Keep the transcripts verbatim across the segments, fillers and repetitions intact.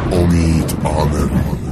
امید عامری.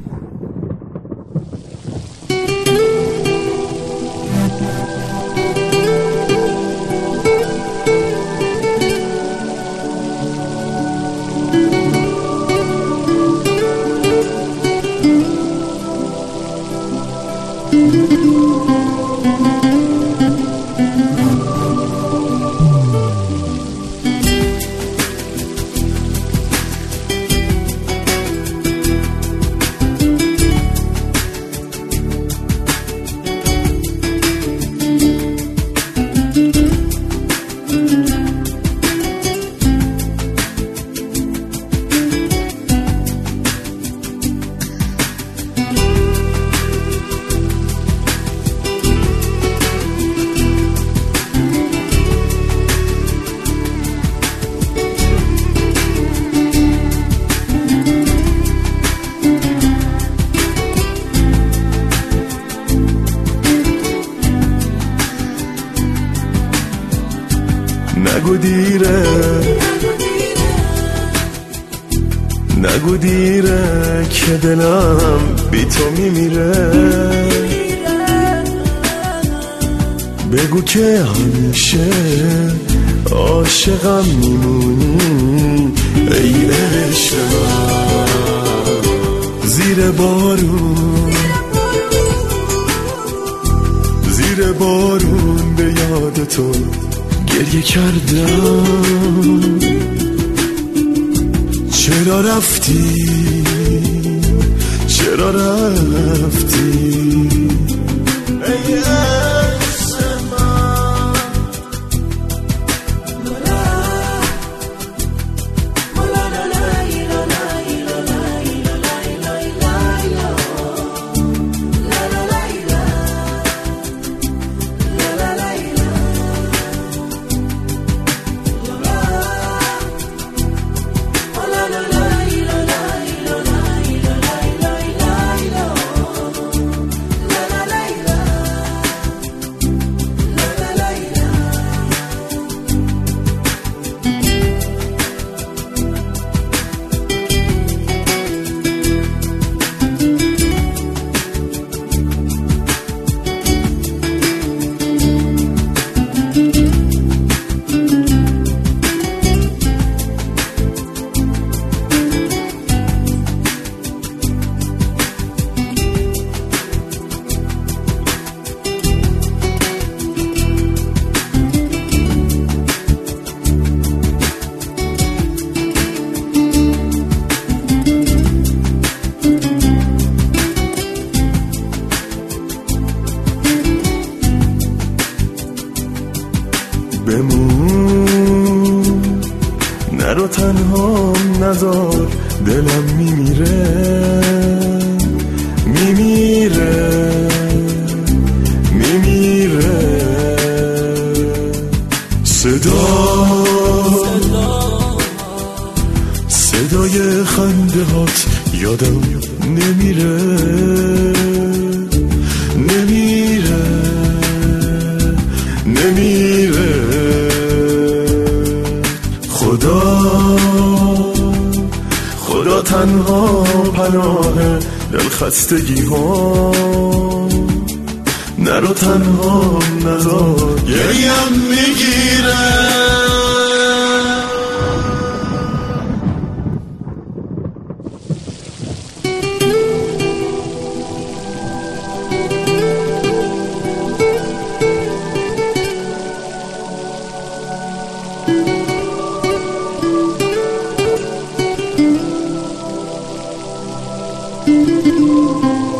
نگو دیره نگو دیره که دلم بی تو میمیره، بگو که همیشه عاشقم میمونی ای عشق من. زیر بارون زیر بارون به یاد تو گریه کردم، چرا رفتی چرا رفتی ای عشق من. بمون نرو تنها نذار دلم میمیره میمیره میمیره. صدا صدای خنده هات یادم نمیره نمیره نمیره. خدا خدا تنها پناه دلخستگی ها، نرو تنها نذار گریم میگیره. Thank you.